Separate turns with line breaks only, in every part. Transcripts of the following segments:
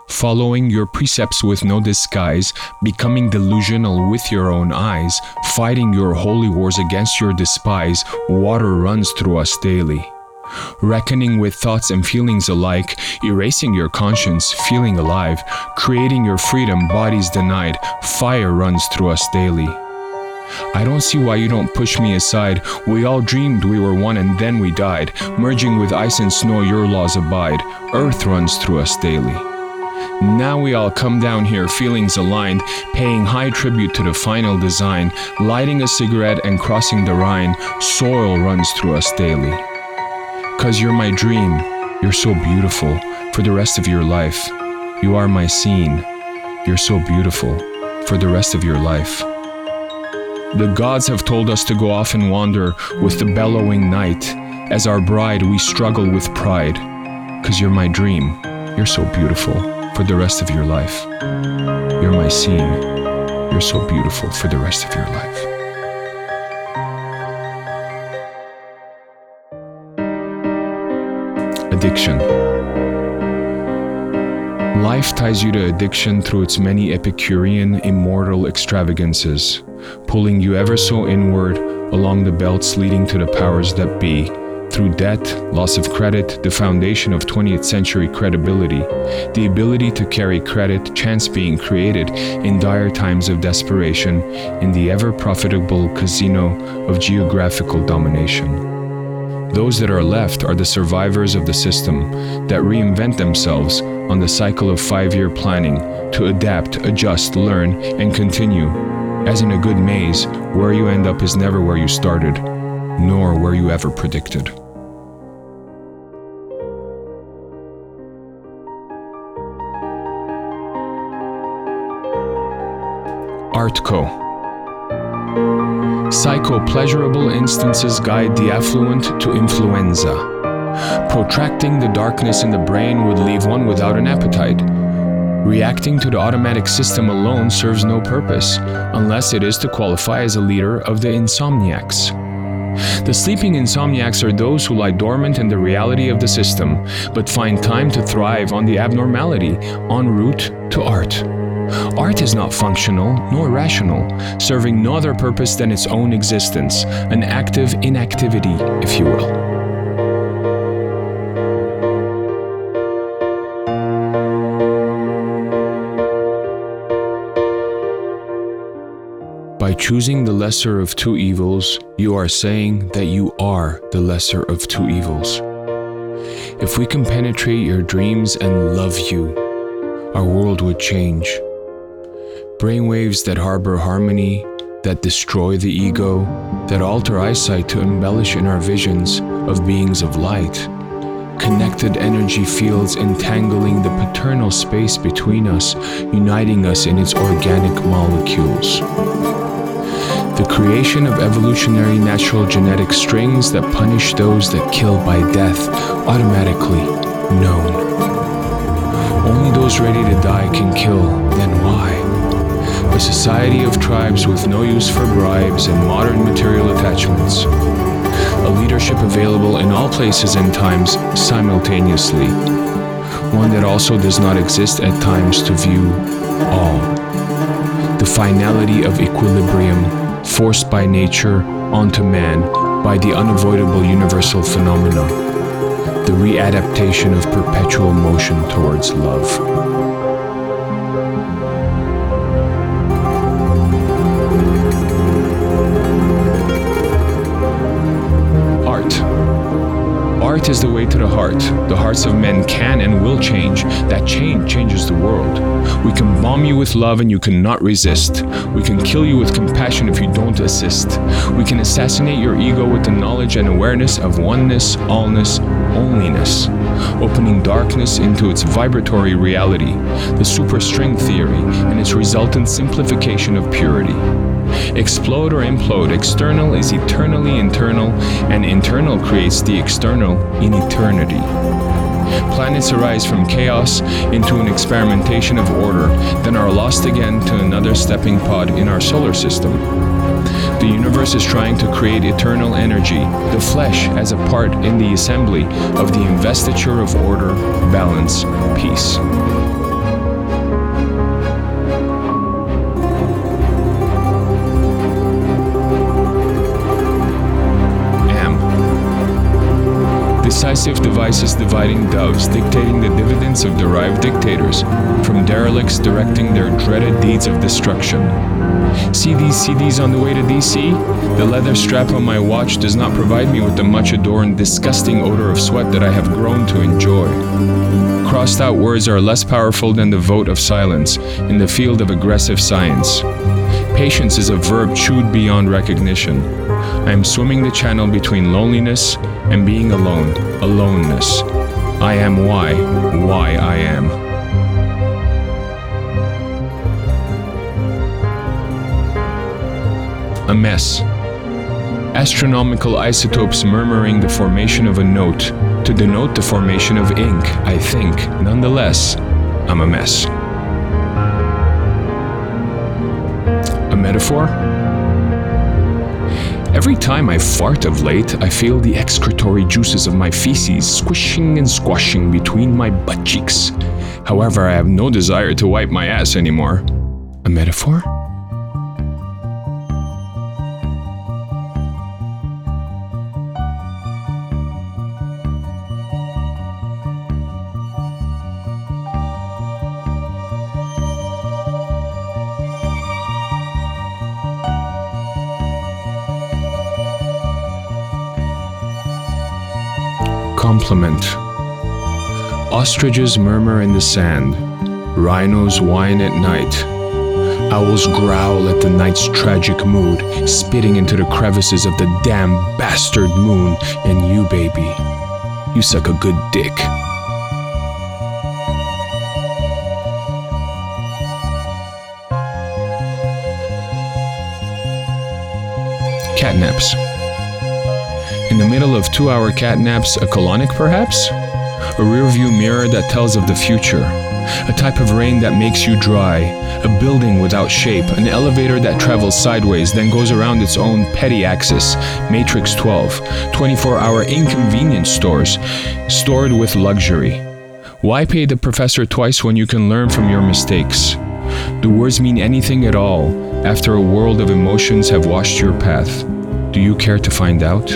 following your precepts with no disguise, becoming delusional with your own eyes, fighting your holy wars against your despise, water runs through us daily. Reckoning with thoughts and feelings alike, erasing your conscience, feeling alive, creating your freedom, bodies denied, fire runs through us daily. I don't see why you don't push me aside. We all dreamed we were one and then we died. Merging with ice and snow, your laws abide. Earth runs through us daily. Now we all come down here, feelings aligned, paying high tribute to the final design, lighting a cigarette and crossing the Rhine. Soil runs through us daily. 'Cause you're my dream, you're so beautiful, for the rest of your life. You are my scene, you're so beautiful, for the rest of your life. The gods have told us to go off and wander with the bellowing night. As our bride, we struggle with pride. 'Cause you're my dream, you're so beautiful, for the rest of your life. You're my scene, you're so beautiful, for the rest of your life. Addiction. Life ties you to addiction through its many Epicurean, immortal extravagances, pulling you ever so inward along the belts leading to the powers that be, through debt, loss of credit, the foundation of 20th century credibility, the ability to carry credit, chance being created in dire times of desperation, in the ever-profitable casino of geographical domination. Those that are left are the survivors of the system that reinvent themselves on the cycle of 5-year planning to adapt, adjust, learn, and continue. As in a good maze, where you end up is never where you started, nor where you ever predicted. Artco. Psycho-pleasurable instances guide the affluent to influenza. Protracting the darkness in the brain would leave one without an appetite. Reacting to the automatic system alone serves no purpose, unless it is to qualify as a leader of the insomniacs. The sleeping insomniacs are those who lie dormant in the reality of the system, but find time to thrive on the abnormality, en route to art. Art is not functional nor rational, serving no other purpose than its own existence, an active inactivity, if you will. By choosing the lesser of two evils, you are saying that you are the lesser of two evils. If we can penetrate your dreams and love you, our world would change. Brainwaves that harbor harmony, that destroy the ego, that alter eyesight to embellish in our visions of beings of light. Connected energy fields entangling the paternal space between us, uniting us in its organic molecules. The creation of evolutionary natural genetic strings that punish those that kill by death, automatically known. Only those ready to die can kill, then why? A society of tribes with no use for bribes and modern material attachments. A leadership available in all places and times simultaneously. One that also does not exist at times to view all. The finality of equilibrium forced by nature onto man by the unavoidable universal phenomena. The readaptation of perpetual motion towards love. Art is the way to the heart. The hearts of men can and will change. That change changes the world. We can bomb you with love and you cannot resist. We can kill you with compassion if you don't assist. We can assassinate your ego with the knowledge and awareness of oneness, allness, onlyness, opening darkness into its vibratory reality, the superstring theory, and its resultant simplification of purity. Explode or implode, external is eternally internal, and internal creates the external in eternity. Planets arise from chaos into an experimentation of order, then are lost again to another stepping pod in our solar system. The universe is trying to create eternal energy, the flesh as a part in the assembly of the investiture of order, balance, peace. Incisive devices dividing doves, dictating the dividends of derived dictators, from derelicts directing their dreaded deeds of destruction. See these CDs on the way to DC? The leather strap on my watch does not provide me with the much-adorned, disgusting odor of sweat that I have grown to enjoy. Crossed-out words are less powerful than the vote of silence in the field of aggressive science. Patience is a verb chewed beyond recognition. I am swimming the channel between loneliness and being alone, aloneness. I am why I am. A mess. Astronomical isotopes murmuring the formation of a note to denote the formation of ink, I think. Nonetheless, I'm a mess. A metaphor? Every time I fart of late, I feel the excretory juices of my feces squishing and squashing between my butt cheeks. However, I have no desire to wipe my ass anymore. A metaphor? Compliment. Ostriches murmur in the sand. Rhinos whine at night. Owls growl at the night's tragic mood, spitting into the crevices of the damn bastard moon. And you, baby, you suck a good dick. Catnaps. In the middle of 2-hour catnaps, a colonic perhaps? A rearview mirror that tells of the future. A type of rain that makes you dry. A building without shape. An elevator that travels sideways, then goes around its own petty axis. Matrix 12. 24-hour inconvenience stores. Stored with luxury. Why pay the professor twice when you can learn from your mistakes? Do words mean anything at all after a world of emotions have washed your path? Do you care to find out?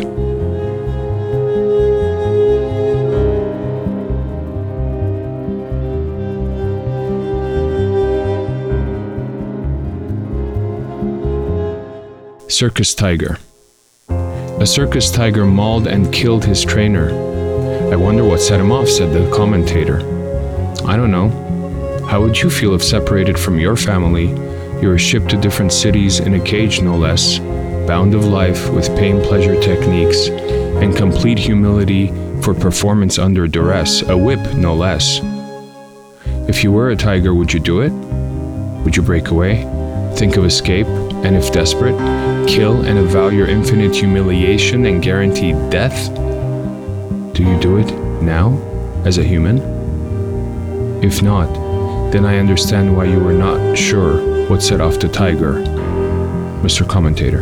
Circus tiger. A circus tiger mauled and killed his trainer. I wonder what set him off, said the commentator. I don't know. How would you feel if separated from your family, you were shipped to different cities in a cage no less, bound of life with pain-pleasure techniques, and complete humility for performance under duress, a whip no less? If you were a tiger, would you do it? Would you break away, think of escape, and if desperate, kill and avow your infinite humiliation and guaranteed death? Do you do it now, as a human? If not, then I understand why you were not sure what set off the tiger, Mr. Commentator.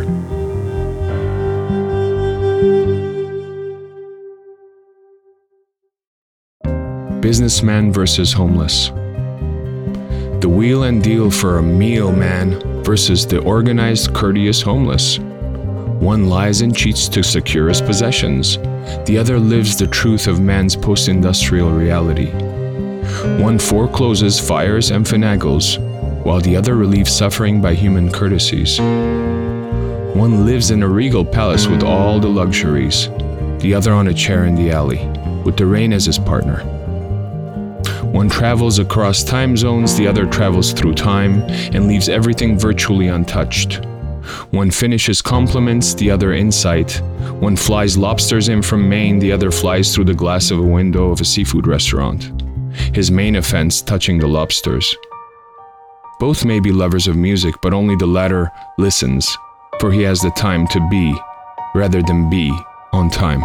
Businessman versus homeless. The wheel and deal for a meal man versus the organized, courteous homeless. One lies and cheats to secure his possessions. The other lives the truth of man's post-industrial reality. One forecloses, fires, and finagles, while the other relieves suffering by human courtesies. One lives in a regal palace with all the luxuries, the other on a chair in the alley, with the rain as his partner. One travels across time zones, the other travels through time and leaves everything virtually untouched. One finishes compliments, the other insight. One flies lobsters in from Maine, the other flies through the glass of a window of a seafood restaurant. His main offense touching the lobsters. Both may be lovers of music, but only the latter listens, for he has the time to be, rather than be, on time.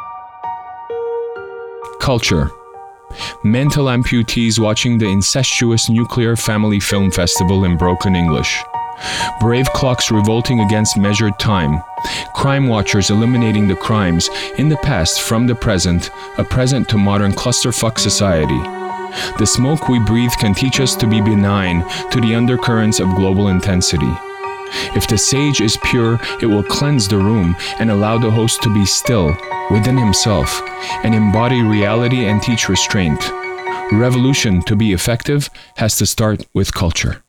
Culture. Mental amputees watching the incestuous nuclear family film festival in broken English. Brave clocks revolting against measured time. Crime watchers eliminating the crimes in the past from the present, a present to modern clusterfuck society. The smoke we breathe can teach us to be benign to the undercurrents of global intensity. If the sage is pure, it will cleanse the room and allow the host to be still within himself and embody reality and teach restraint. Revolution, to be effective, has to start with culture.